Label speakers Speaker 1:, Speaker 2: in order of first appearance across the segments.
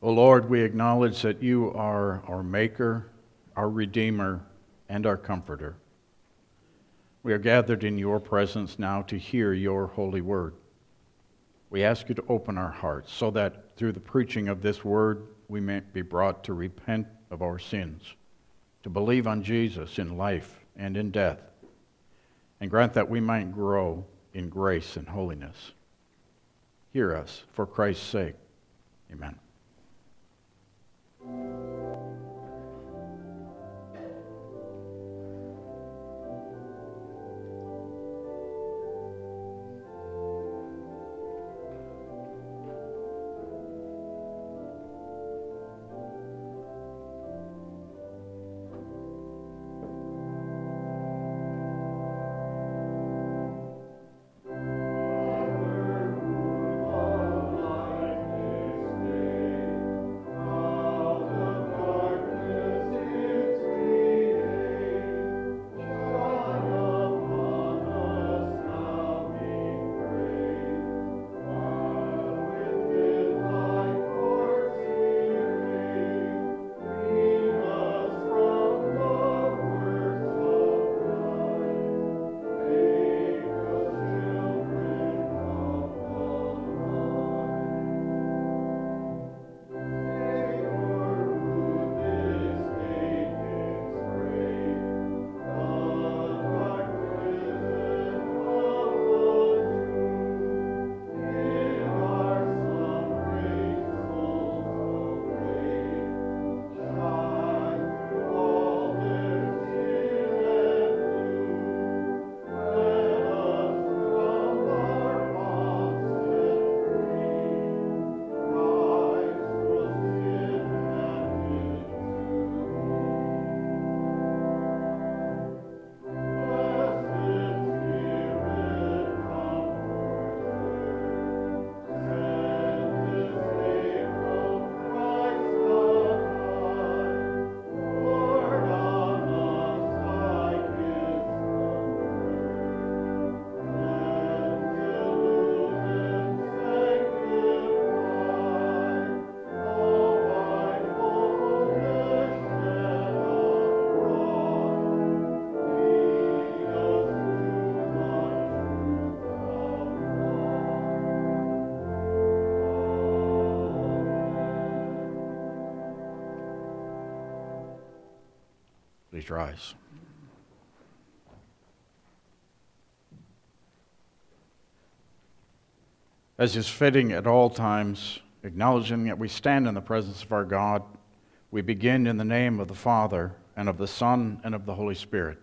Speaker 1: O Lord, we acknowledge that you are our Maker, our Redeemer, and our Comforter. We are gathered in your presence now to hear your holy word. We ask you to open our hearts so that through the preaching of this word we may be brought to repent of our sins, to believe on Jesus in life and in death, and grant that we might grow in grace and holiness. Hear us for Christ's sake. Amen. Please rise. As is fitting at all times, acknowledging that we stand in the presence of our God, we begin in the name of the Father, and of the Son, and of the Holy Spirit.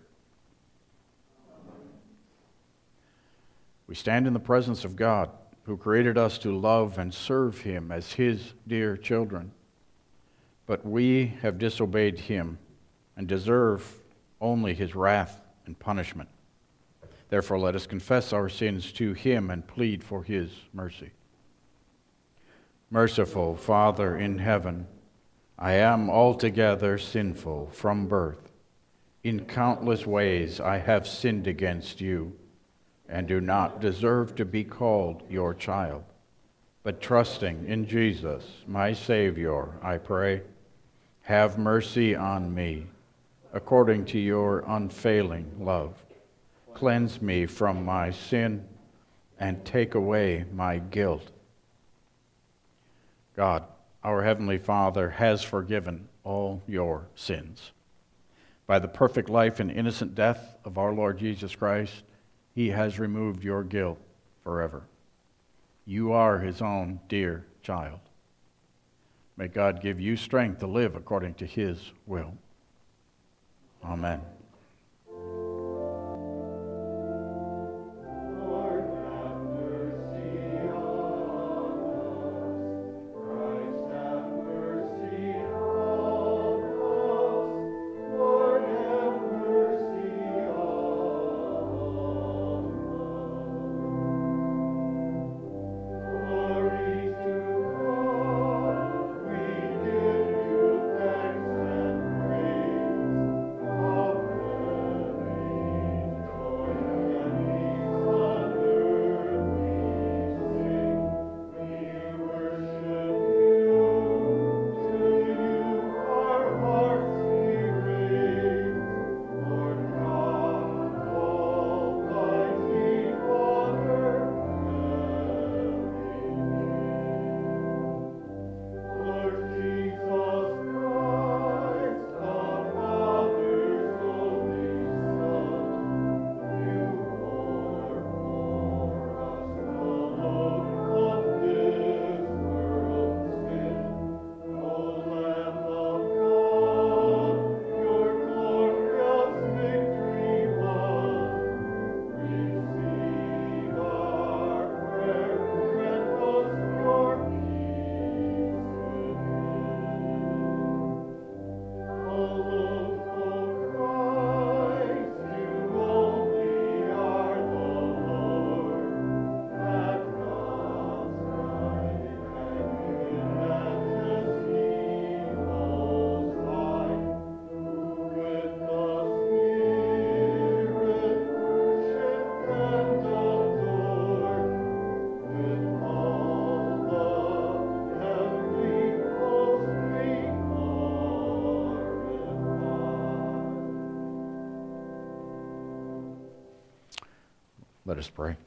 Speaker 1: We stand in the presence of God, who created us to love and serve him as his dear children. But we have disobeyed him and deserve only his wrath and punishment. Therefore, let us confess our sins to him and plead for his mercy. Merciful Father in heaven, I am altogether sinful from birth. In countless ways I have sinned against you, and do not deserve to be called your child. But trusting in Jesus, my Savior, I pray, have mercy on me, according to your unfailing love. Cleanse me from my sin and take away my guilt. God, our Heavenly Father, has forgiven all your sins. By the perfect life and innocent death of our Lord Jesus Christ, he has removed your guilt forever. You are his own dear child. May God give you strength to live according to his will. Amen. Let us pray.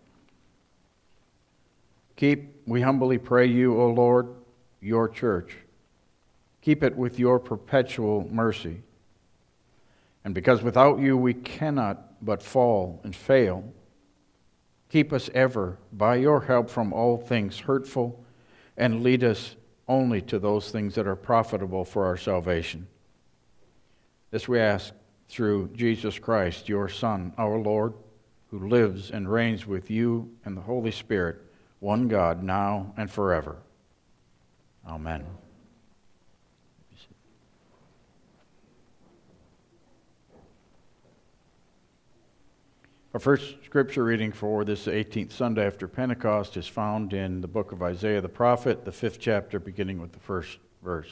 Speaker 1: Keep, we humbly pray you, O Lord, your church. Keep it with your perpetual mercy. And because without you we cannot but fall and fail, keep us ever by your help from all things hurtful, and lead us only to those things that are profitable for our salvation. This we ask through Jesus Christ, your Son, our Lord, who lives and reigns with you and the Holy Spirit, one God, now and forever. Amen. Our first scripture reading for this 18th Sunday after Pentecost is found in the book of Isaiah the prophet, the 5th chapter, beginning with the first verse.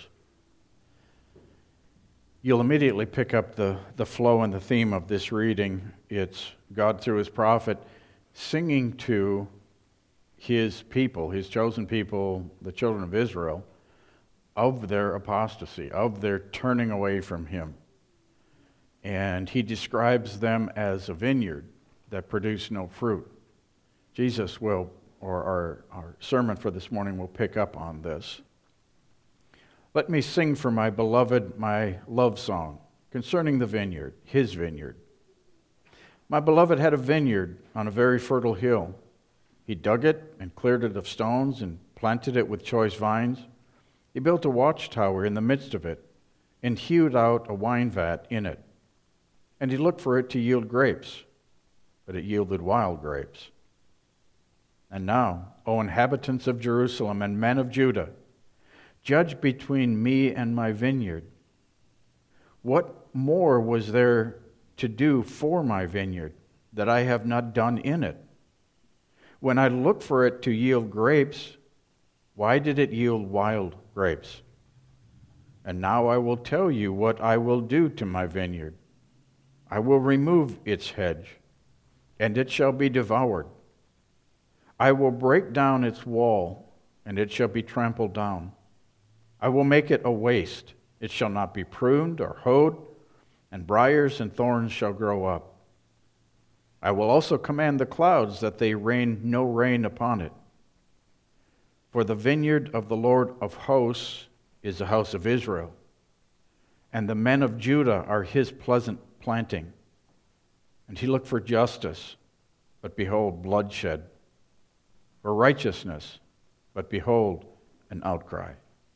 Speaker 1: You'll immediately pick up the flow and the theme of this reading. It's God through his prophet singing to his people, his chosen people, the children of Israel, of their apostasy, of their turning away from him. And he describes them as a vineyard that produce no fruit. Jesus will, or our sermon for this morning will pick up on this. Let me sing for my beloved my love song concerning the vineyard, his vineyard. My beloved had a vineyard on a very fertile hill. He dug it and cleared it of stones and planted it with choice vines. He built a watchtower in the midst of it and hewed out a wine vat in it. And he looked for it to yield grapes, but it yielded wild grapes. And now, O inhabitants of Jerusalem and men of Judah, judge between me and my vineyard. What more was there to do for my vineyard that I have not done in it? When I looked for it to yield grapes, why did it yield wild grapes? And now I will tell you what I will do to my vineyard. I will remove its hedge, and it shall be devoured. I will break down its wall, and it shall be trampled down. I will make it a waste. It shall not be pruned or hoed, and briars and thorns shall grow up. I will also command the clouds that they rain no rain upon it. For the vineyard of the Lord of hosts is the house of Israel, and the men of Judah are his pleasant planting. And he looked for justice, but behold, bloodshed. For righteousness, but behold, an outcry.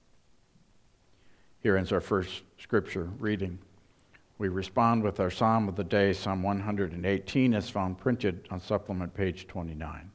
Speaker 1: Here ends our first scripture reading. We respond with our psalm of the day, Psalm 118, as found printed on supplement page 29.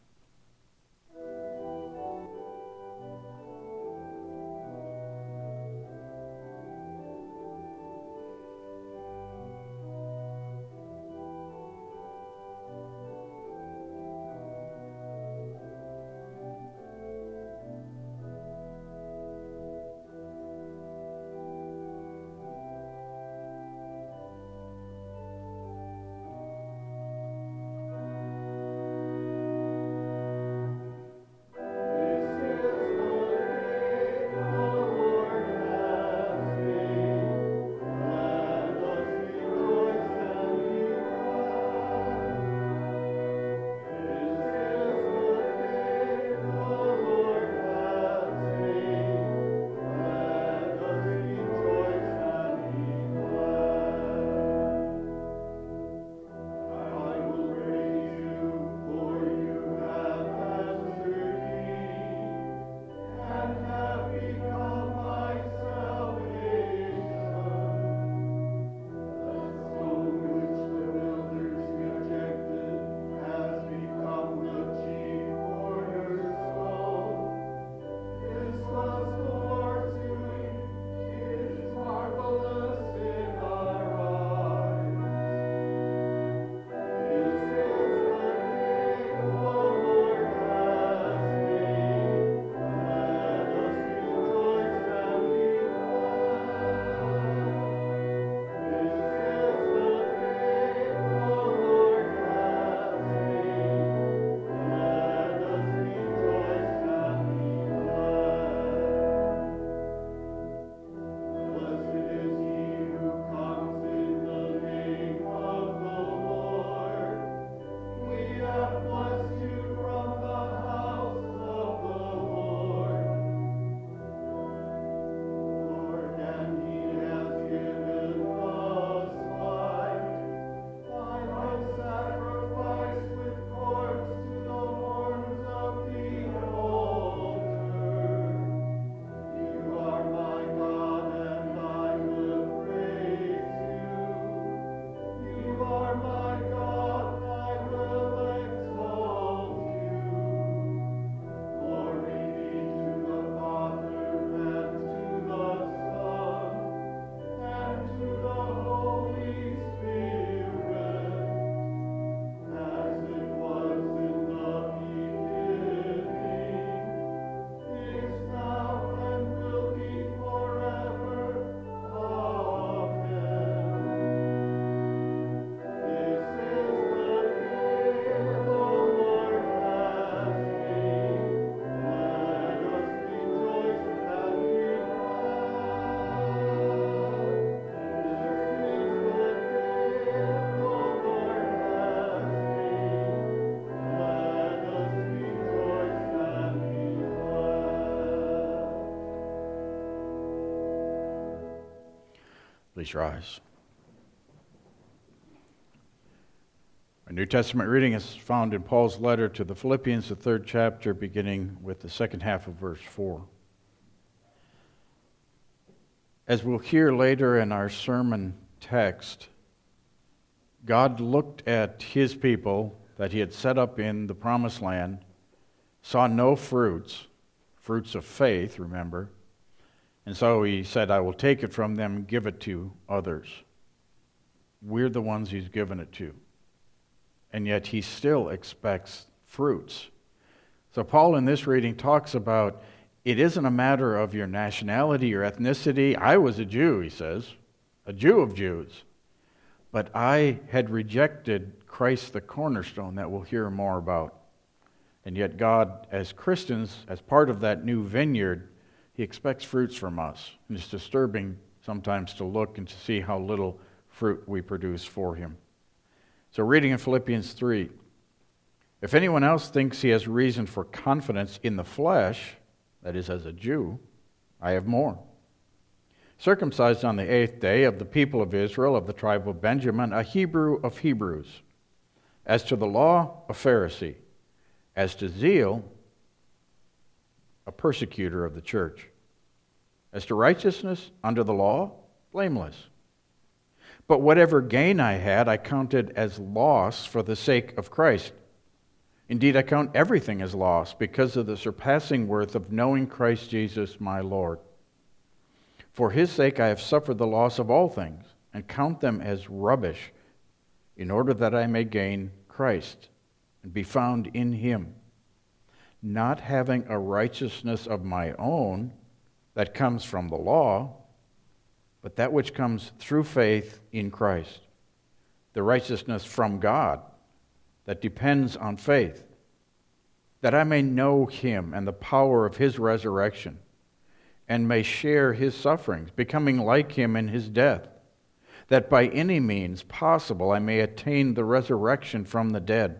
Speaker 1: Please rise. Our New Testament reading is found in Paul's letter to the Philippians, the 3rd chapter, beginning with the second half of verse 4. As we'll hear later in our sermon text, God looked at his people that he had set up in the promised land, saw no fruits of faith, remember, and so he said, I will take it from them and give it to others. We're the ones he's given it to. And yet he still expects fruits. So Paul in this reading talks about it isn't a matter of your nationality or ethnicity. I was a Jew, he says, a Jew of Jews. But I had rejected Christ the cornerstone that we'll hear more about. And yet God, as Christians, as part of that new vineyard, he expects fruits from us. And it's disturbing sometimes to look and to see how little fruit we produce for him. So reading in Philippians 3, if anyone else thinks he has reason for confidence in the flesh, that is as a Jew, I have more. Circumcised on the 8th day, of the people of Israel, of the tribe of Benjamin, a Hebrew of Hebrews. As to the law, a Pharisee. As to zeal, a persecutor of the church. As to righteousness under the law, blameless. But whatever gain I had, I counted as loss for the sake of Christ. Indeed, I count everything as loss because of the surpassing worth of knowing Christ Jesus my Lord. For his sake I have suffered the loss of all things, and count them as rubbish, in order that I may gain Christ, and be found in him, not having a righteousness of my own that comes from the law, but that which comes through faith in Christ, the righteousness from God that depends on faith, that I may know him and the power of his resurrection, and may share his sufferings, becoming like him in his death, that by any means possible I may attain the resurrection from the dead.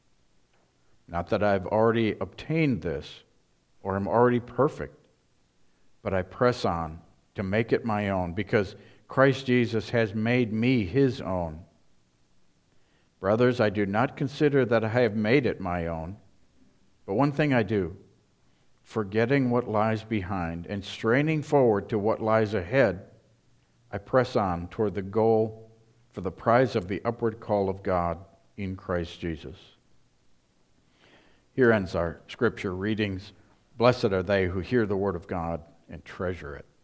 Speaker 1: Not that I have already obtained this, or am already perfect, but I press on to make it my own, because Christ Jesus has made me his own. Brothers, I do not consider that I have made it my own, but one thing I do, forgetting what lies behind and straining forward to what lies ahead, I press on toward the goal for the prize of the upward call of God in Christ Jesus. Here ends our scripture readings. Blessed are they who hear the word of God and treasure it.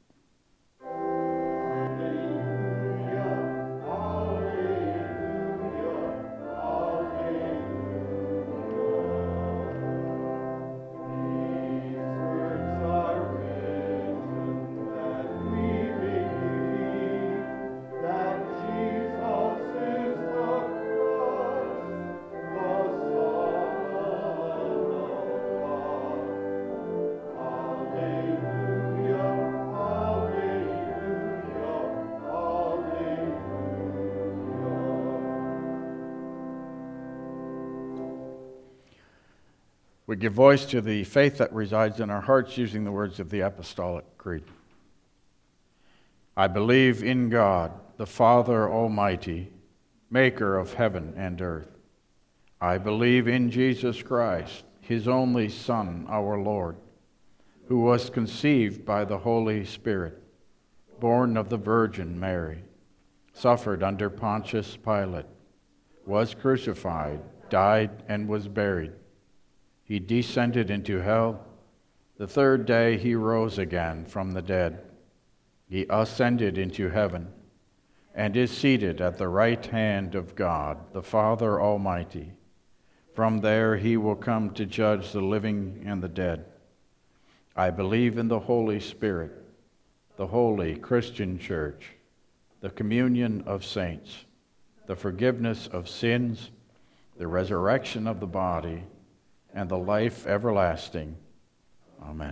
Speaker 1: We give voice to the faith that resides in our hearts using the words of the Apostolic Creed. I believe in God, the Father Almighty, maker of heaven and earth. I believe in Jesus Christ, his only Son, our Lord, who was conceived by the Holy Spirit, born of the Virgin Mary, suffered under Pontius Pilate, was crucified, died, and was buried. He descended into hell. The 3rd day he rose again from the dead. He ascended into heaven and is seated at the right hand of God, the Father Almighty. From there he will come to judge the living and the dead. I believe in the Holy Spirit, the holy Christian church, the communion of saints, the forgiveness of sins, the resurrection of the body, and the life everlasting. Amen.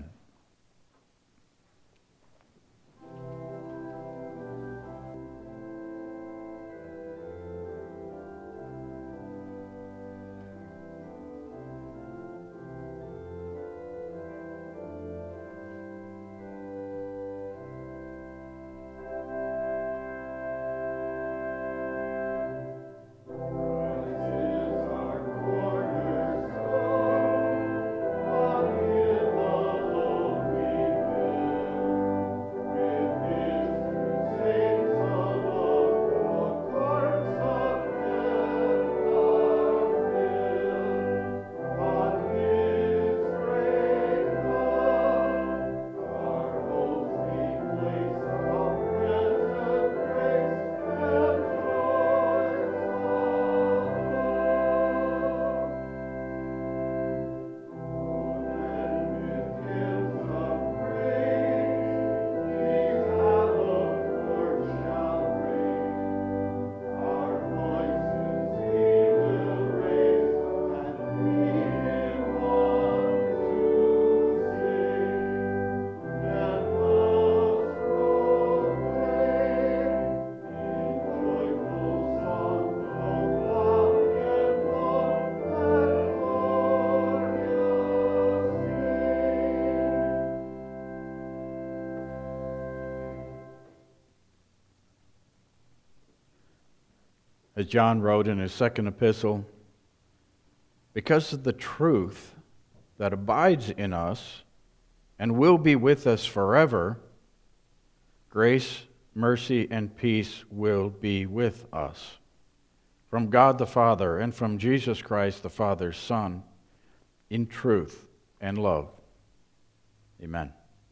Speaker 1: As John wrote in his second epistle, because of the truth that abides in us and will be with us forever, grace, mercy, and peace will be with us. From God the Father and from Jesus Christ the Father's Son, in truth and love. Amen.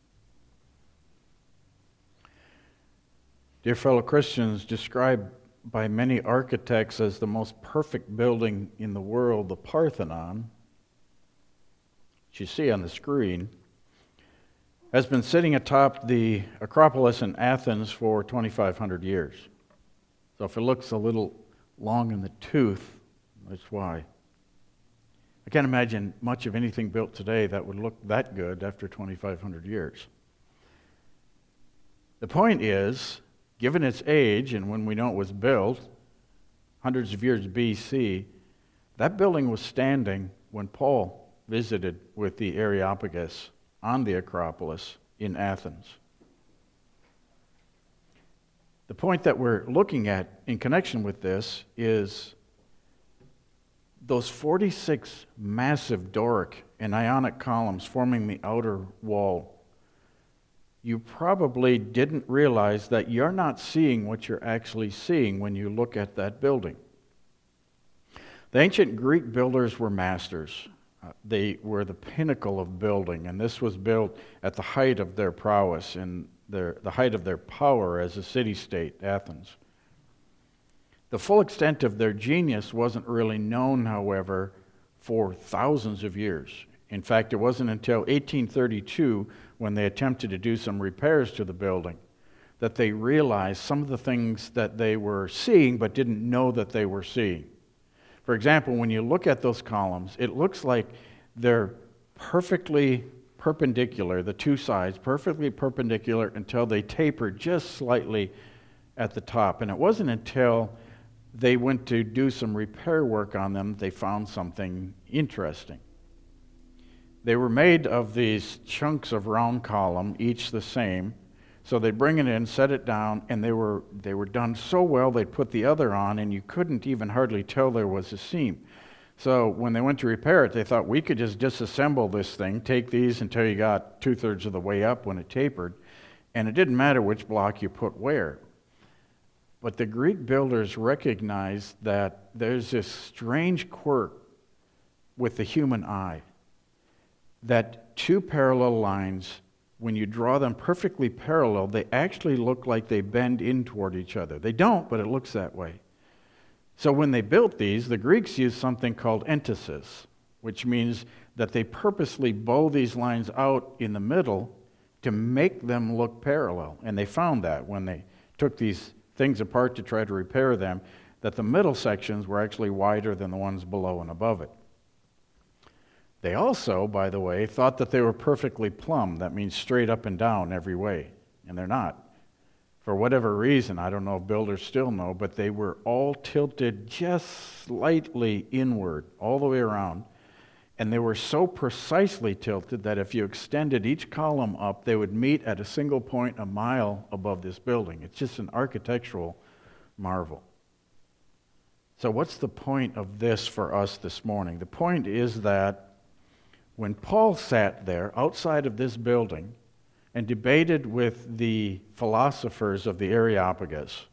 Speaker 1: Dear fellow Christians, described by many architects as the most perfect building in the world, the Parthenon, which you see on the screen, has been sitting atop the Acropolis in Athens for 2,500 years. So if it looks a little long in the tooth, that's why. I can't imagine much of anything built today that would look that good after 2,500 years. The point is, given its age and when we know it was built, hundreds of years BC, that building was standing when Paul visited with the Areopagus on the Acropolis in Athens. The point that we're looking at in connection with this is those 46 massive Doric and Ionic columns forming the outer wall. You probably didn't realize that you're not seeing what you're actually seeing when you look at that building. The ancient Greek builders were masters. They were the pinnacle of building, and this was built at the height of their prowess and the height of their power as a city-state, Athens. The full extent of their genius wasn't really known, however, for thousands of years. In fact, it wasn't until 1832, when they attempted to do some repairs to the building, that they realized some of the things that they were seeing but didn't know that they were seeing. For example, when you look at those columns, it looks like they're perfectly perpendicular, the two sides, perfectly perpendicular until they taper just slightly at the top. And it wasn't until they went to do some repair work on them they found something interesting. They were made of these chunks of round column, each the same. So they'd bring it in, set it down, and they were done so well they'd put the other on, and you couldn't even hardly tell there was a seam. So when they went to repair it, they thought we could just disassemble this thing, take these until you got 2/3 of the way up when it tapered, and it didn't matter which block you put where. But the Greek builders recognized that there's this strange quirk with the human eye, that two parallel lines, when you draw them perfectly parallel, they actually look like they bend in toward each other. They don't, but it looks that way. So when they built these, the Greeks used something called entasis, which means that they purposely bow these lines out in the middle to make them look parallel. And they found that when they took these things apart to try to repair them, that the middle sections were actually wider than the ones below and above it. They also, by the way, thought that they were perfectly plumb. That means straight up and down every way, and they're not. For whatever reason, I don't know if builders still know, but they were all tilted just slightly inward, all the way around, and they were so precisely tilted that if you extended each column up, they would meet at a single point a mile above this building. It's just an architectural marvel. So what's the point of this for us this morning? The point is that when Paul sat there outside of this building and debated with the philosophers of the Areopagus,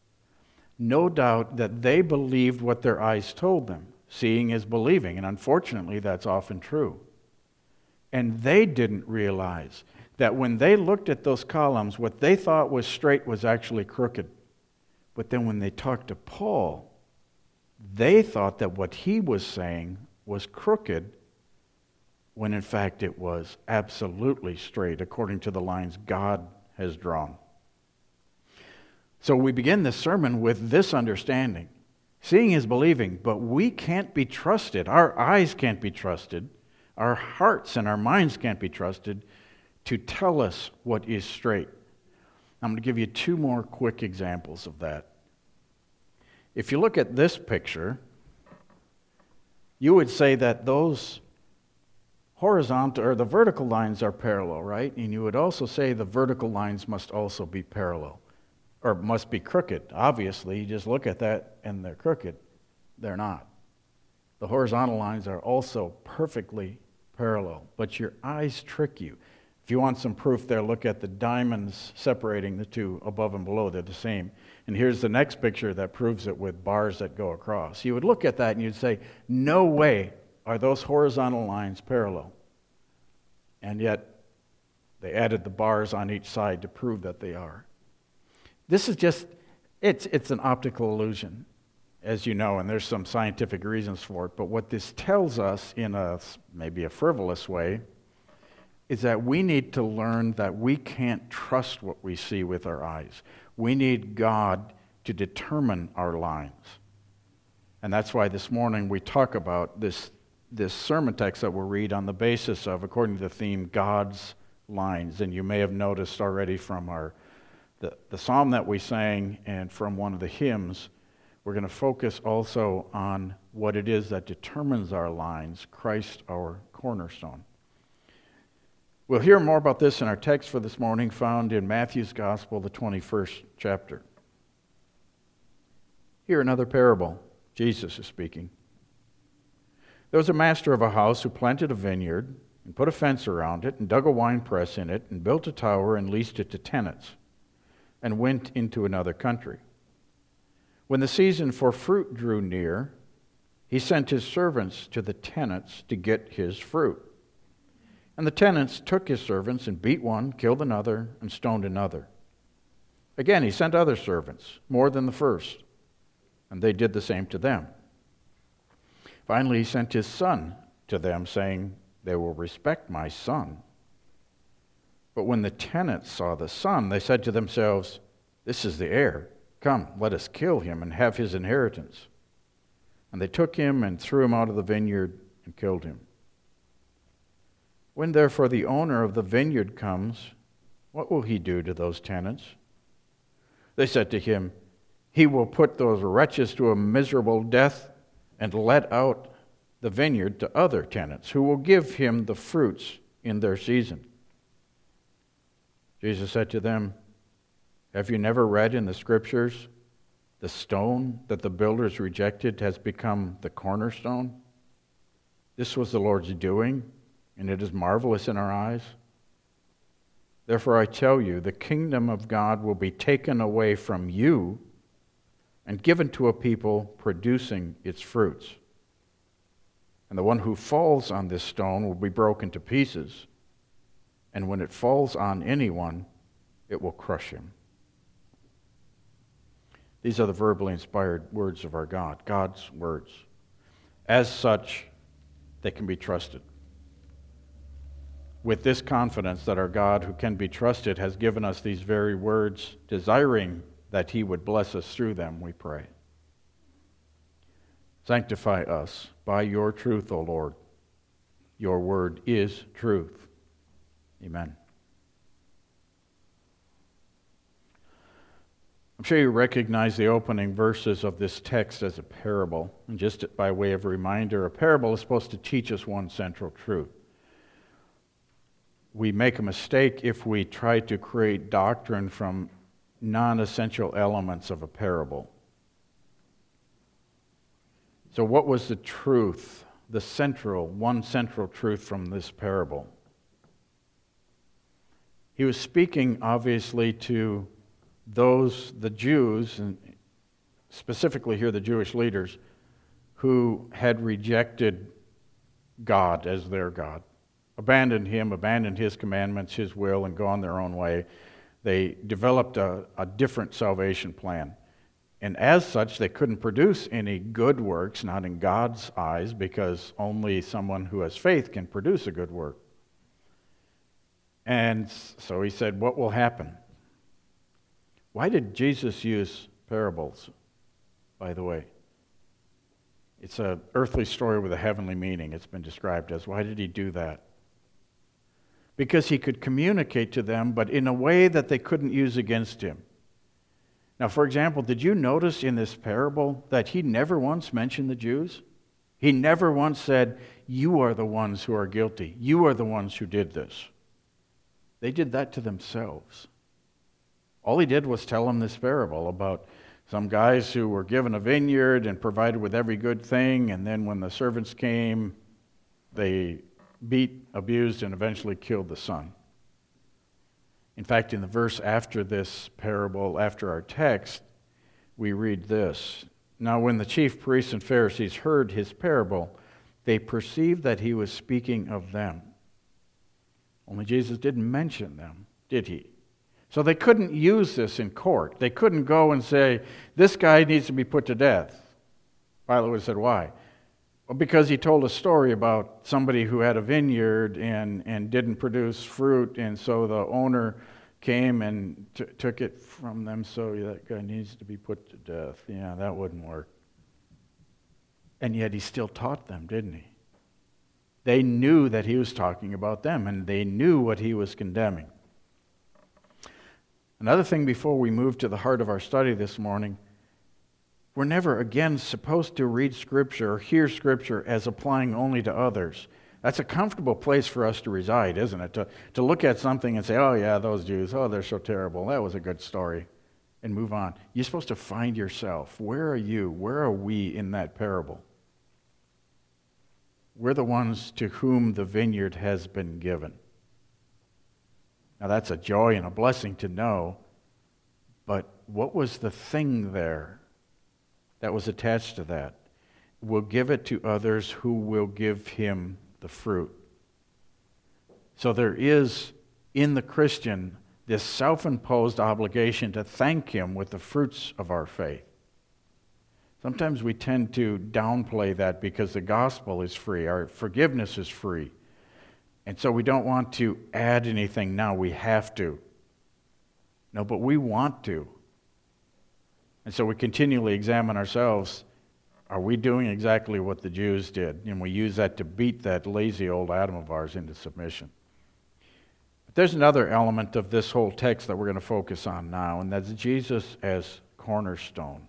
Speaker 1: no doubt that they believed what their eyes told them. Seeing is believing, and unfortunately that's often true. And they didn't realize that when they looked at those columns, what they thought was straight was actually crooked. But then when they talked to Paul, they thought that what he was saying was crooked, when in fact it was absolutely straight according to the lines God has drawn. So we begin this sermon with this understanding. Seeing is believing, but we can't be trusted. Our eyes can't be trusted. Our hearts and our minds can't be trusted to tell us what is straight. I'm going to give you two more quick examples of that. If you look at this picture, you would say that those horizontal or the vertical lines are parallel, right? And you would also say the vertical lines must also be parallel. or must be crooked. Obviously, you just look at that and they're crooked. They're not. The horizontal lines are also perfectly parallel, but your eyes trick you. If you want some proof there, look at the diamonds separating the two above and below. They're the same. And here's the next picture that proves it with bars that go across. You would look at that and you'd say, no way are those horizontal lines parallel. And yet, they added the bars on each side to prove that they are. This is just, it's an optical illusion, as you know, and there's some scientific reasons for it. But what this tells us in maybe a frivolous way is that we need to learn that we can't trust what we see with our eyes. We need God to determine our lines. And that's why this morning we talk about this sermon text that we'll read on the basis of, according to the theme, God's lines. And you may have noticed already from the psalm that we sang and from one of the hymns, we're going to focus also on what it is that determines our lines, Christ our cornerstone. We'll hear more about this in our text for this morning, found in Matthew's Gospel, the 21st chapter. Here, another parable. Jesus is speaking. There was a master of a house who planted a vineyard and put a fence around it and dug a winepress in it and built a tower and leased it to tenants and went into another country. When the season for fruit drew near, he sent his servants to the tenants to get his fruit. And the tenants took his servants and beat one, killed another, and stoned another. Again, he sent other servants, more than the first, and they did the same to them. Finally, he sent his son to them, saying, "They will respect my son." But when the tenants saw the son, they said to themselves, "This is the heir. Come, let us kill him and have his inheritance." And they took him and threw him out of the vineyard and killed him. When therefore the owner of the vineyard comes, what will he do to those tenants? They said to him, "He will put those wretches to a miserable death and let out the vineyard to other tenants, who will give him the fruits in their season." Jesus said to them, "Have you never read in the Scriptures, the stone that the builders rejected has become the cornerstone? This was the Lord's doing, and it is marvelous in our eyes. Therefore I tell you, the kingdom of God will be taken away from you and given to a people producing its fruits. And the one who falls on this stone will be broken to pieces, and when it falls on anyone, it will crush him." These are the verbally inspired words of our God, God's words. As such, they can be trusted. With this confidence that our God, who can be trusted, has given us these very words, desiring that he would bless us through them, we pray. Sanctify us by your truth, O Lord. Your word is truth. Amen. I'm sure you recognize the opening verses of this text as a parable. And just by way of reminder, a parable is supposed to teach us one central truth. We make a mistake if we try to create doctrine from non-essential elements of a parable. So what was the truth, one central truth from this parable? He was speaking, obviously, to the Jews, and specifically here the Jewish leaders, who had rejected God as their God. Abandoned him, abandoned his commandments, his will, and gone their own way. They developed a different salvation plan. And as such, they couldn't produce any good works, not in God's eyes, because only someone who has faith can produce a good work. And so he said, what will happen? Why did Jesus use parables, by the way? It's an earthly story with a heavenly meaning, it's been described as. Why did he do that? Because he could communicate to them, but in a way that they couldn't use against him. Now, for example, did you notice in this parable that he never once mentioned the Jews? He never once said, "You are the ones who are guilty. You are the ones who did this." They did that to themselves. All he did was tell them this parable about some guys who were given a vineyard and provided with every good thing, and then when the servants came, they beat, abused, and eventually killed the son. In fact, in the verse after this parable, after our text, we read this. Now when the chief priests and Pharisees heard his parable, they perceived that he was speaking of them. Only Jesus didn't mention them, did he? So they couldn't use this in court. They couldn't go and say, this guy needs to be put to death. Pilate would have said, why? Well, because he told a story about somebody who had a vineyard and didn't produce fruit, and so the owner came and took it from them, so that guy needs to be put to death. Yeah, that wouldn't work. And yet he still taught them, didn't he? They knew that he was talking about them, and they knew what he was condemning. Another thing before we move to the heart of our study this morning, we're never again supposed to read Scripture or hear Scripture as applying only to others. That's a comfortable place for us to reside, isn't it? To look at something and say, oh yeah, those Jews, oh, they're so terrible. That was a good story. And move on. You're supposed to find yourself. Where are you? Where are we in that parable? We're the ones to whom the vineyard has been given. Now that's a joy and a blessing to know, but what was the thing there that was attached to that? We'll give it to others who will give him the fruit. So there is in the Christian this self-imposed obligation to thank him with the fruits of our faith. Sometimes we tend to downplay that because the gospel is free, our forgiveness is free. And so we don't want to add anything now, we have to. No, but we want to. And so we continually examine ourselves. Are we doing exactly what the Jews did? And we use that to beat that lazy old Adam of ours into submission. But there's another element of this whole text that we're going to focus on now, and that's Jesus as cornerstone.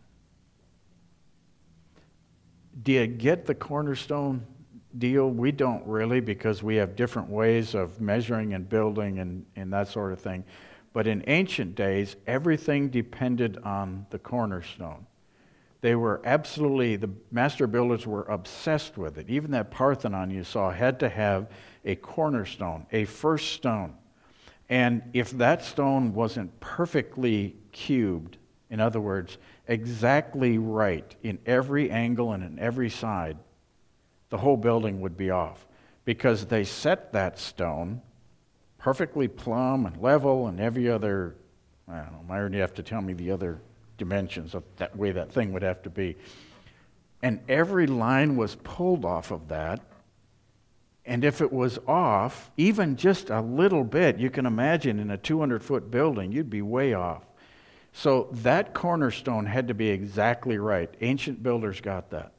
Speaker 1: Do you get the cornerstone deal? We don't really, because we have different ways of measuring and building and that sort of thing. But in ancient days, everything depended on the cornerstone. They were absolutely, the master builders were obsessed with it. Even that Parthenon you saw had to have a cornerstone, a first stone. And if that stone wasn't perfectly cubed, in other words, exactly right in every angle and in every side, the whole building would be off. Because they set that stone perfectly plumb and level and every other, I don't know, Myron, you have to tell me the other dimensions of that way that thing would have to be. And every line was pulled off of that. And if it was off, even just a little bit, you can imagine in a 200-foot building, you'd be way off. So that cornerstone had to be exactly right. Ancient builders got that.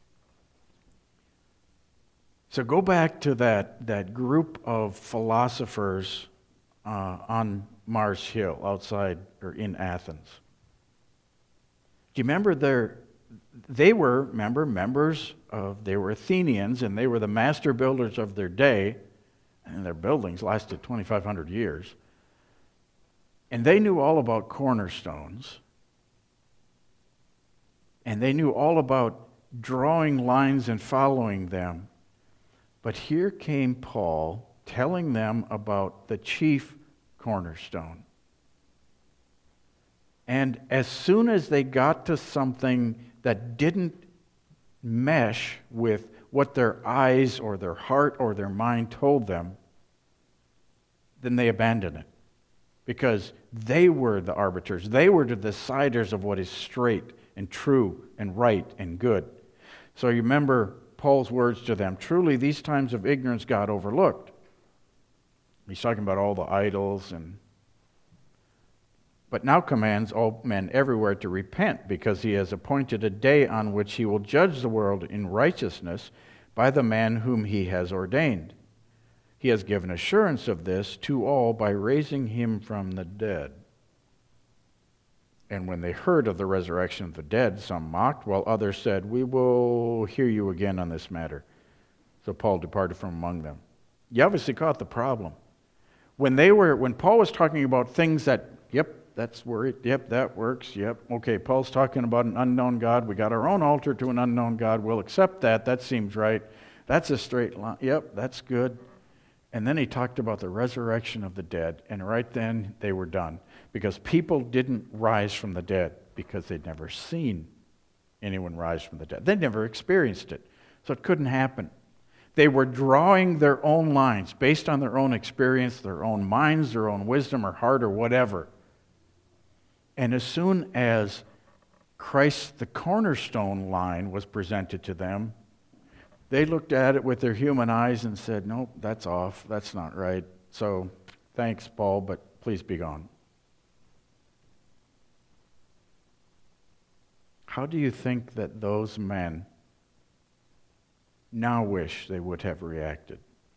Speaker 1: So go back to that group of philosophers on Mars Hill outside or in Athens. Do you remember they were members of, they were Athenians, and they were the master builders of their day, and their buildings lasted 2,500 years. And they knew all about cornerstones, and they knew all about drawing lines and following them. But here came Paul telling them about the chief cornerstone. And as soon as they got to something that didn't mesh with what their eyes or their heart or their mind told them, then they abandoned it. Because they were the arbiters. They were the deciders of what is straight and true and right and good. So you remember Paul's words to them, truly these times of ignorance God overlooked. He's talking about all the idols but now commands all men everywhere to repent, because he has appointed a day on which he will judge the world in righteousness by the man whom he has ordained. He has given assurance of this to all by raising him from the dead. And when they heard of the resurrection of the dead, some mocked, while others said, we will hear you again on this matter. So Paul departed from among them. You obviously caught the problem. When Paul was talking about things that, that's where yep, that works. Yep. Okay, Paul's talking about an unknown God. We got our own altar to an unknown God. We'll accept that. That seems right. That's a straight line. Yep, that's good. And then he talked about the resurrection of the dead. And right then, they were done. Because people didn't rise from the dead because they'd never seen anyone rise from the dead. They'd never experienced it. So it couldn't happen. They were drawing their own lines based on their own experience, their own minds, their own wisdom or heart or whatever. And as soon as Christ, the cornerstone line, was presented to them, they looked at it with their human eyes and said, nope, that's off. That's not right. So thanks, Paul, but please be gone. How do you think that those men now wish they would have reacted?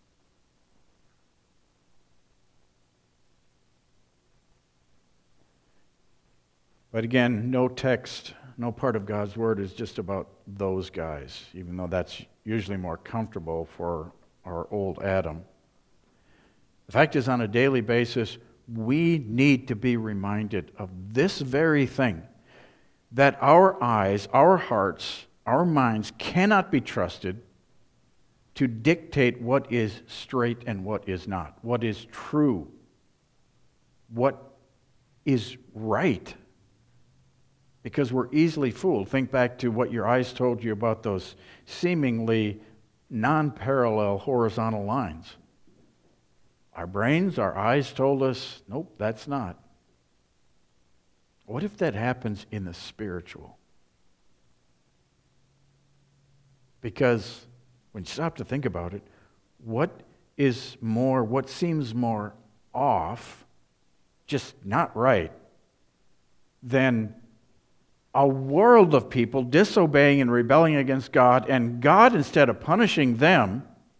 Speaker 1: But again, no text, no part of God's Word is just about those guys, even though that's usually more comfortable for our old Adam. The fact is, on a daily basis, we need to be reminded of this very thing, that our eyes, our hearts, our minds cannot be trusted to dictate what is straight and what is not, what is true, what is right. Because we're easily fooled. Think back to what your eyes told you about those seemingly non-parallel horizontal lines. Our brains, our eyes told us, nope, that's not. What if that happens in the spiritual? Because when you stop to think about it, what seems more off, just not right, than a world of people disobeying and rebelling against God, and God, instead of punishing them,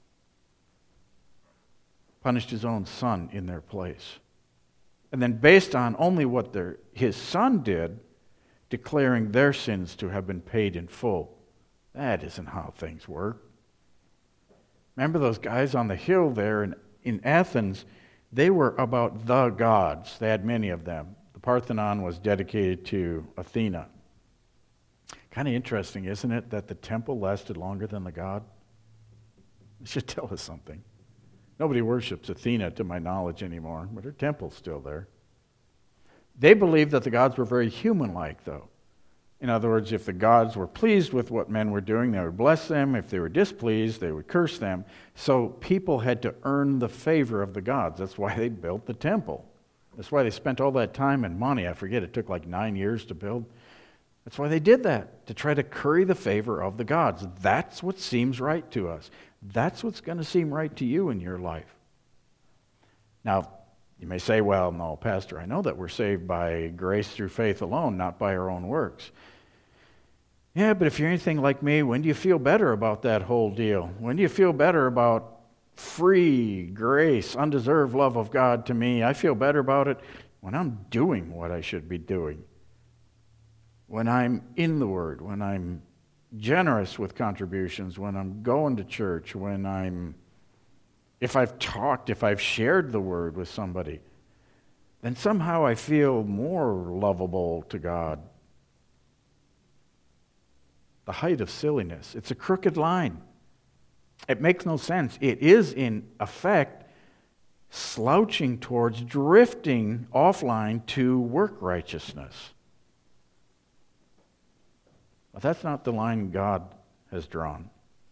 Speaker 1: punished His own Son in their place. And then based on only what His Son did, declaring their sins to have been paid in full. That isn't how things work. Remember those guys on the hill there in Athens? They were about the gods. They had many of them. The Parthenon was dedicated to Athena. Kind of interesting, isn't it, that the temple lasted longer than the god? It should tell us something. Nobody worships Athena, to my knowledge, anymore, but her temple's still there. They believed that the gods were very human-like, though. In other words, if the gods were pleased with what men were doing, they would bless them. If they were displeased, they would curse them. So people had to earn the favor of the gods. That's why they built the temple. That's why they spent all that time and money. I forget, it took like 9 years to build. That's why they did that, to try to curry the favor of the gods. That's what seems right to us. That's what's going to seem right to you in your life. Now, you may say, well, no, Pastor, I know that we're saved by grace through faith alone, not by our own works. Yeah, but if you're anything like me, when do you feel better about that whole deal? When do you feel better about free grace, undeserved love of God to me? I feel better about it when I'm doing what I should be doing. When I'm in the Word, when I'm generous with contributions, when I'm going to church, if I've shared the Word with somebody, then somehow I feel more lovable to God. The height of silliness. It's a crooked line. It makes no sense. It is, in effect, slouching towards drifting offline to work righteousness. But that's not the line God has drawn.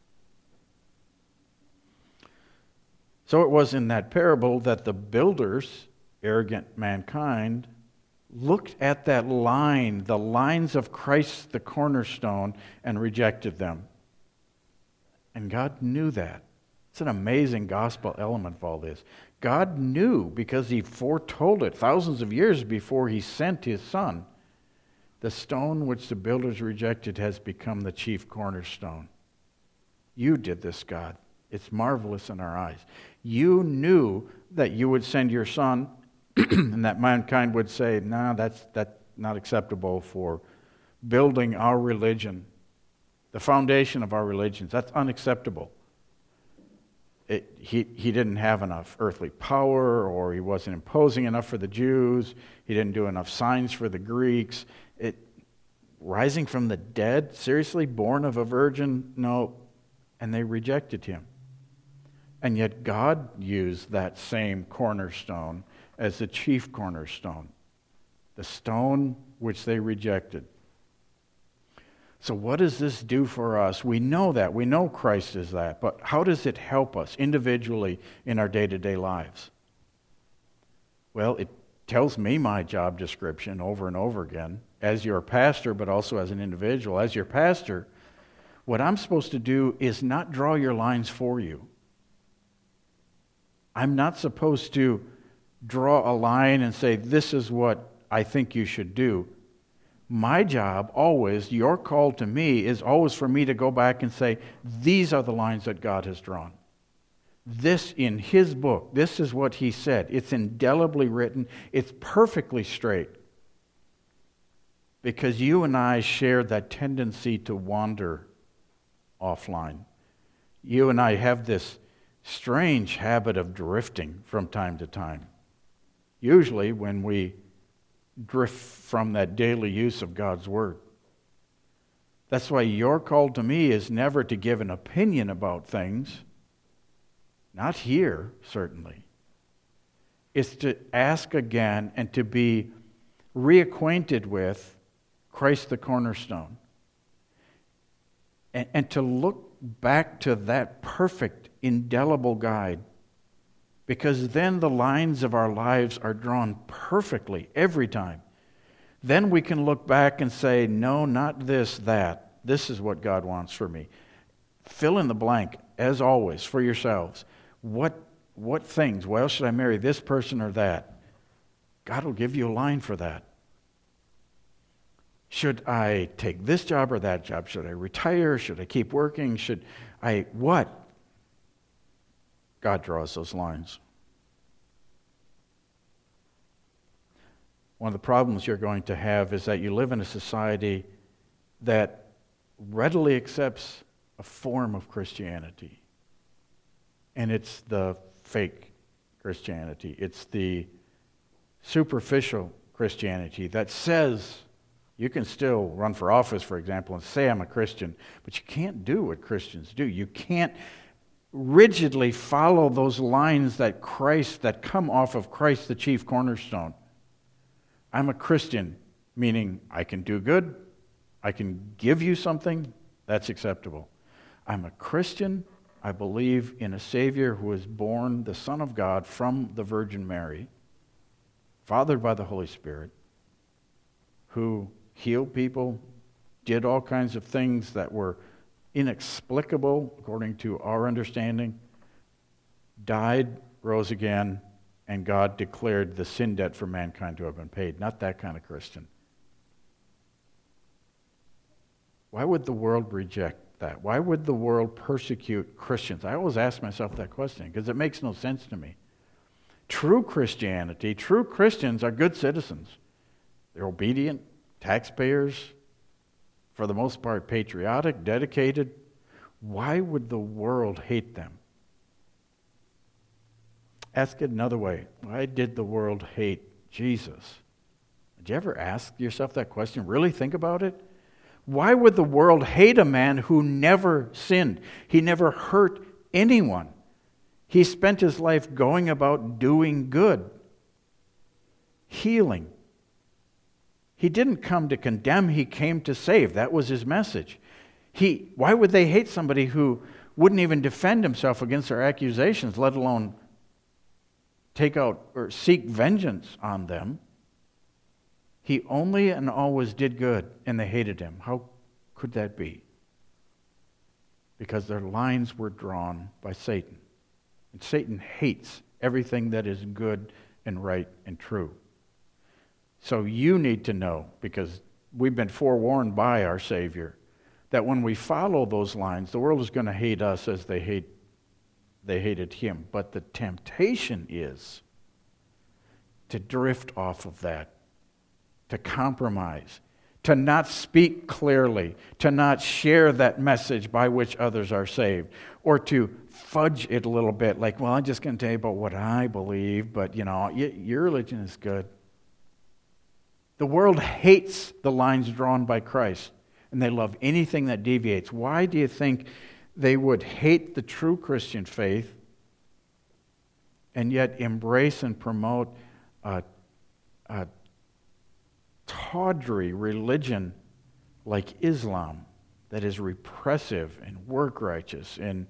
Speaker 1: So it was in that parable that the builders, arrogant mankind, looked at that line, the lines of Christ, the cornerstone, and rejected them. And God knew that. It's an amazing gospel element of all this. God knew, because He foretold it thousands of years before He sent His Son. The stone which the builders rejected has become the chief cornerstone. You did this, God. It's marvelous in our eyes. You knew that you would send your Son and that mankind would say, nah, that's not acceptable for building our religion, the foundation of our religions. That's unacceptable. He didn't have enough earthly power, or he wasn't imposing enough for the Jews. He didn't do enough signs for the Greeks. Rising from the dead? Seriously? Born of a virgin? No. And they rejected him. And yet God used that same cornerstone as the chief cornerstone, the stone which they rejected. So what does this do for us? We know that. We know Christ is that. But how does it help us individually in our day-to-day lives? Well, it tells me my job description over and over again as your pastor, but also as an individual. As your pastor, what I'm supposed to do is not draw your lines for you. I'm not supposed to draw a line and say, this is what I think you should do. My job always, your call to me, is always for me to go back and say, these are the lines that God has drawn. This in His book, this is what He said. It's indelibly written. It's perfectly straight. Because you and I share that tendency to wander offline. You and I have this strange habit of drifting from time to time. Usually when we drift from that daily use of God's Word. That's why your call to me is never to give an opinion about things. Not here, certainly. It's to ask again and to be reacquainted with Christ the cornerstone. And to look back to that perfect, indelible guide. Because then the lines of our lives are drawn perfectly every time. Then we can look back and say, no, not this, that. This is what God wants for me. Fill in the blank, as always, for yourselves. What things? Well, should I marry this person or that? God will give you a line for that. Should I take this job or that job? Should I retire? Should I keep working? Should I what? God draws those lines. One of the problems you're going to have is that you live in a society that readily accepts a form of Christianity. And it's the fake Christianity. It's the superficial Christianity that says you can still run for office, for example, and say I'm a Christian, but you can't do what Christians do. You can't rigidly follow those lines that come off of Christ, the chief cornerstone. I'm a Christian, meaning I can do good, I can give you something, that's acceptable. I'm a Christian, I believe in a Savior who was born, the Son of God, from the Virgin Mary, fathered by the Holy Spirit, who healed people, did all kinds of things that were inexplicable according to our understanding, died, rose again, and God declared the sin debt for mankind to have been paid. Not that kind of Christian. Why would the world reject that? Why would the world persecute Christians? I always ask myself that question because it makes no sense to me. True Christianity, true Christians are good citizens. They're obedient, taxpayers, for the most part patriotic, dedicated. Why would the world hate them? Ask it another way. Why did the world hate Jesus? Did you ever ask yourself that question? Really think about it? Why would the world hate a man who never sinned? He never hurt anyone. He spent his life going about doing good, healing. He didn't come to condemn, he came to save. That was his message. Why would they hate somebody who wouldn't even defend himself against their accusations, let alone take out or seek vengeance on them? He only and always did good, and they hated him. How could that be? Because their lines were drawn by Satan. And Satan hates everything that is good and right and true. So you need to know, because we've been forewarned by our Savior, that when we follow those lines, the world is going to hate us as they hated him. But the temptation is to drift off of that, to compromise, to not speak clearly, to not share that message by which others are saved, or to fudge it a little bit, like, well, I'm just going to tell you about what I believe, but, your religion is good. The world hates the lines drawn by Christ, and they love anything that deviates. Why do you think they would hate the true Christian faith and yet embrace and promote a tawdry religion like Islam that is repressive and work righteous? And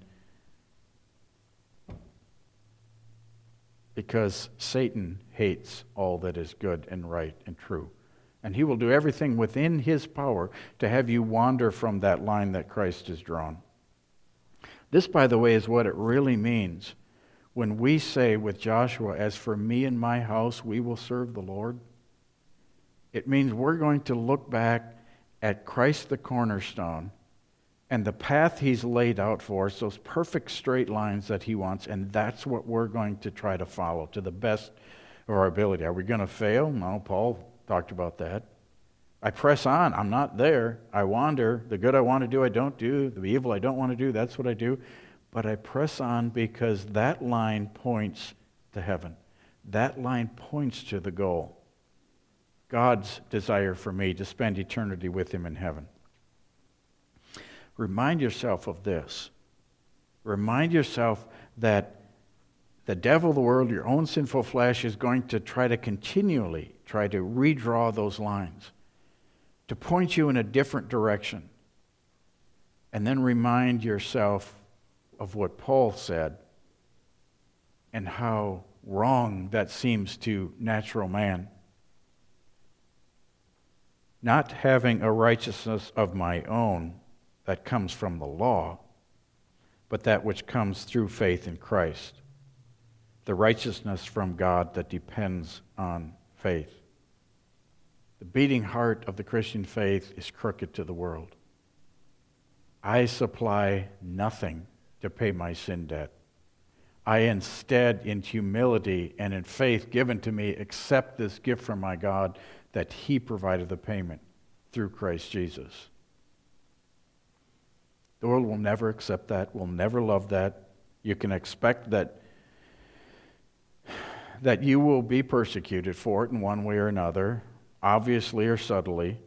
Speaker 1: because Satan hates all that is good and right and true. And he will do everything within his power to have you wander from that line that Christ has drawn. This, by the way, is what it really means when we say with Joshua, "As for me and my house, we will serve the Lord." It means we're going to look back at Christ the cornerstone and the path he's laid out for us, those perfect straight lines that he wants, and that's what we're going to try to follow to the best of our ability. Are we going to fail? No, Paul talked about that. I press on. I'm not there. I wander. The good I want to do, I don't do. The evil I don't want to do, that's what I do. But I press on because that line points to heaven. That line points to the goal. God's desire for me to spend eternity with him in heaven. Remind yourself of this. Remind yourself that the devil, the world, your own sinful flesh is going to try to continually try to redraw those lines, to point you in a different direction. And then remind yourself of what Paul said and how wrong that seems to natural man. Not having a righteousness of my own that comes from the law, but that which comes through faith in Christ. The righteousness from God that depends on faith. The beating heart of the Christian faith is crooked to the world. I supply nothing to pay my sin debt. I instead, in humility and in faith given to me, accept this gift from my God that he provided the payment through Christ Jesus. The world will never accept that, will never love that. You can expect that you will be persecuted for it in one way or another, obviously or subtly.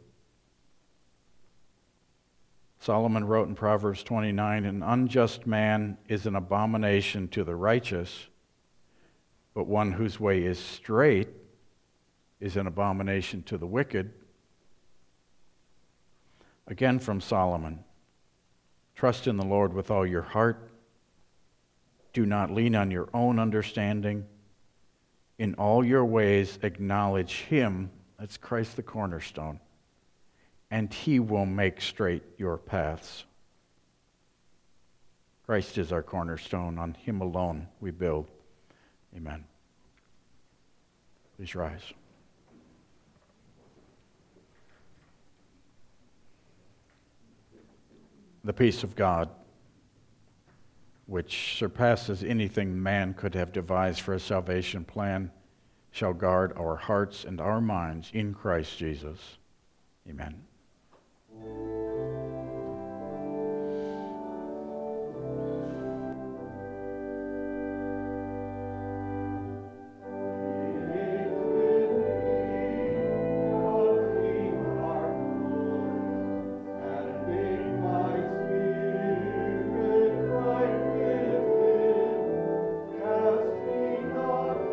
Speaker 1: Solomon wrote in Proverbs 29, "An unjust man is an abomination to the righteous, but one whose way is straight is an abomination to the wicked." Again from Solomon, "Trust in the Lord with all your heart. Do not lean on your own understanding. In all your ways acknowledge him," that's Christ the cornerstone, "and he will make straight your paths." Christ is our cornerstone. On him alone we build. Amen. Please rise. The peace of God, which surpasses anything man could have devised for a salvation plan, shall guard our hearts and our minds in Christ Jesus. Amen.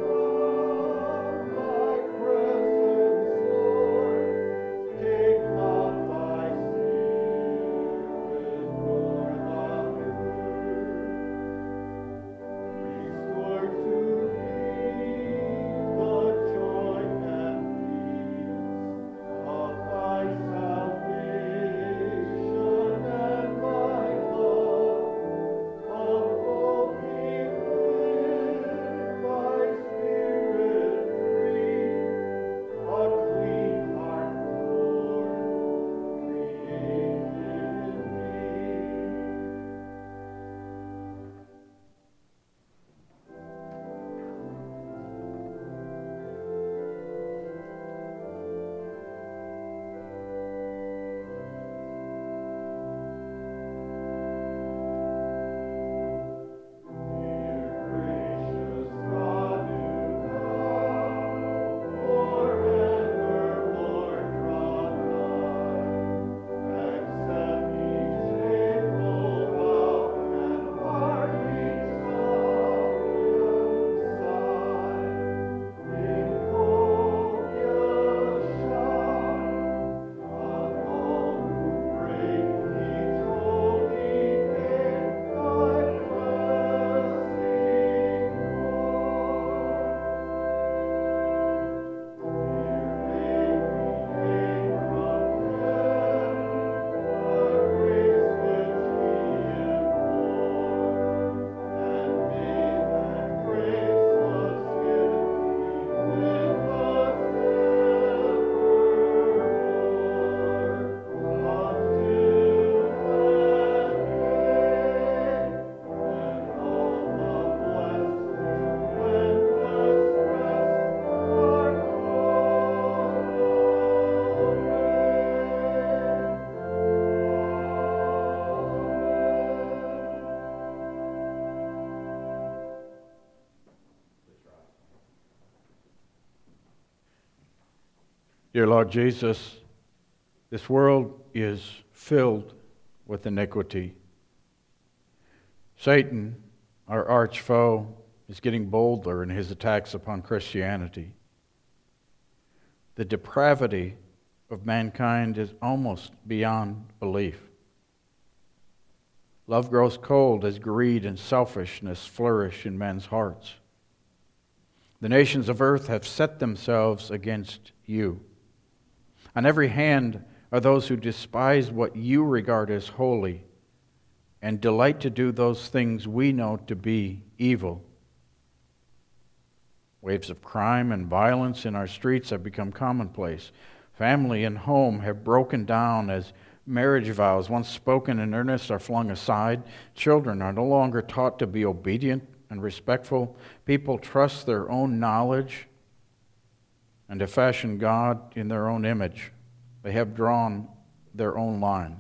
Speaker 2: Take my
Speaker 1: Dear Lord Jesus, this world is filled with iniquity. Satan, our arch foe, is getting bolder in his attacks upon Christianity. The depravity of mankind is almost beyond belief. Love grows cold as greed and selfishness flourish in men's hearts. The nations of earth have set themselves against you. On every hand are those who despise what you regard as holy and delight to do those things we know to be evil. Waves of crime and violence in our streets have become commonplace. Family and home have broken down as marriage vows, once spoken in earnest, are flung aside. Children are no longer taught to be obedient and respectful. People trust their own knowledge and to fashion God in their own image. They have drawn their own lines.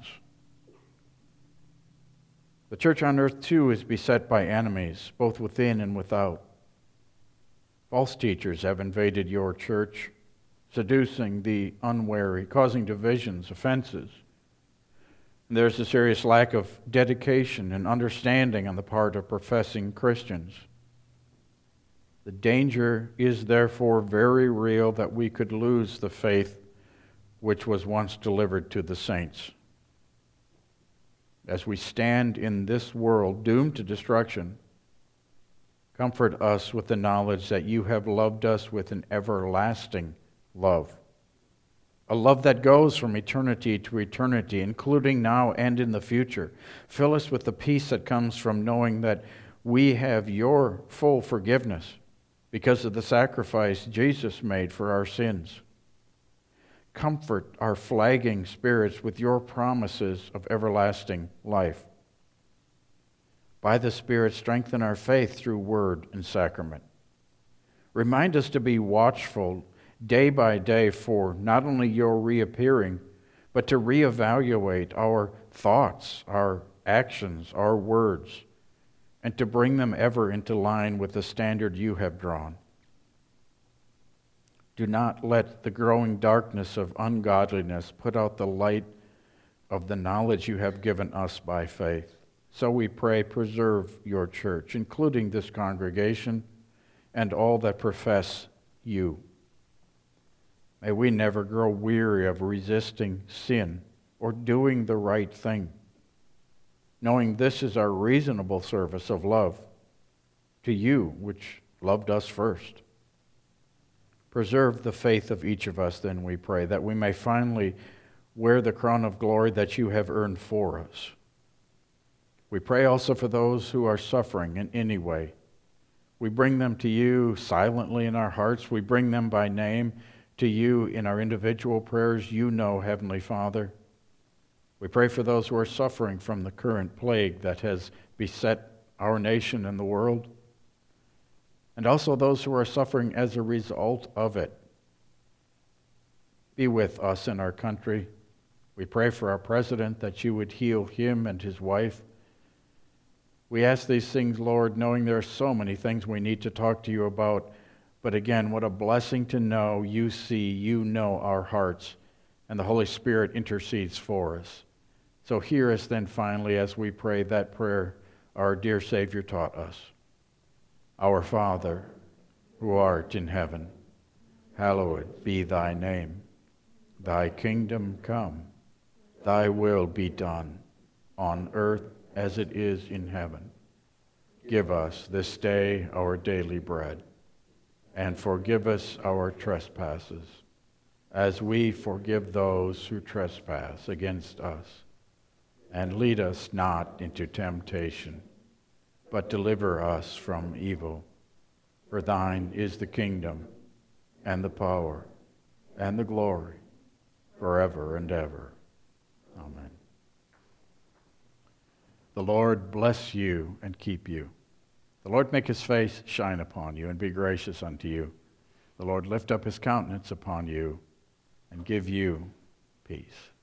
Speaker 1: The church on earth, too, is beset by enemies, both within and without. False teachers have invaded your church, seducing the unwary, causing divisions, offenses. And there's a serious lack of dedication and understanding on the part of professing Christians. The danger is therefore very real that we could lose the faith which was once delivered to the saints. As we stand in this world doomed to destruction, comfort us with the knowledge that you have loved us with an everlasting love. A love that goes from eternity to eternity, including now and in the future. Fill us with the peace that comes from knowing that we have your full forgiveness because of the sacrifice Jesus made for our sins. Comfort our flagging spirits with your promises of everlasting life. By the Spirit, strengthen our faith through word and sacrament. Remind us to be watchful day by day for not only your reappearing, but to reevaluate our thoughts, our actions, our words, and to bring them ever into line with the standard you have drawn. Do not let the growing darkness of ungodliness put out the light of the knowledge you have given us by faith. So we pray, preserve your church, including this congregation and all that profess you. May we never grow weary of resisting sin or doing the right thing, knowing this is our reasonable service of love to you, which loved us first. Preserve the faith of each of us, then, we pray, that we may finally wear the crown of glory that you have earned for us. We pray also for those who are suffering in any way. We bring them to you silently in our hearts. We bring them by name to you in our individual prayers. You know, Heavenly Father. We pray for those who are suffering from the current plague that has beset our nation and the world, and also those who are suffering as a result of it. Be with us in our country. We pray for our president that you would heal him and his wife. We ask these things, Lord, knowing there are so many things we need to talk to you about. But again, what a blessing to know you see, you know our hearts, and the Holy Spirit intercedes for us. So hear us then finally as we pray that prayer our dear Savior taught us. Our Father, who art in heaven, hallowed be thy name. Thy kingdom come, thy will be done, on earth as it is in heaven. Give us this day our daily bread, and forgive us our trespasses, as we forgive those who trespass against us. And lead us not into temptation, but deliver us from evil. For thine is the kingdom, and the power, and the glory, forever and ever. Amen. The Lord bless you and keep you. The Lord make his face shine upon you and be gracious unto you. The Lord lift up his countenance upon you and give you peace.